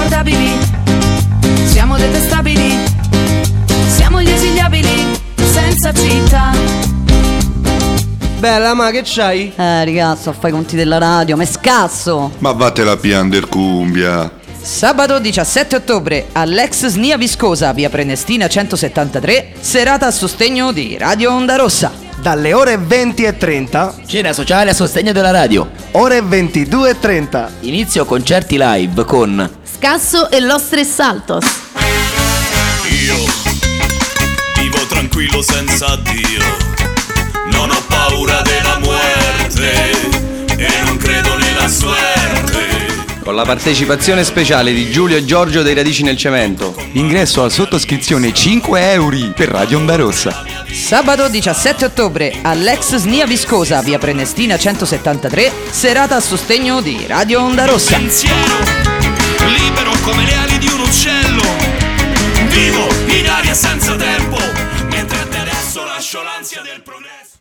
inguardabili, siamo detestabili, siamo gli esiliabili, senza città. Bella, ma che c'hai? Ragazzo, fai i conti della radio, ma è scasso. Ma vattela a piander cumbia. Sabato 17 ottobre all'ex SNIA Viscosa, via Prenestina 173, serata a sostegno di Radio Onda Rossa. Dalle ore 20:30, cena sociale a sostegno della radio. ore 22:30. Inizio concerti live con Scasso e Los Tres Saltos. Io vivo tranquillo senza Dio, non ho paura della muerte e non credo nella suerte. Con la partecipazione speciale di Giulio e Giorgio dei Radici nel Cemento. Ingresso a sottoscrizione 5 euro per Radio Onda Rossa. Sabato 17 ottobre all'ex SNIA Viscosa, via Prenestina 173, serata a sostegno di Radio Onda Rossa. Pensiero libero come le ali di un uccello, vivo in aria senza terra.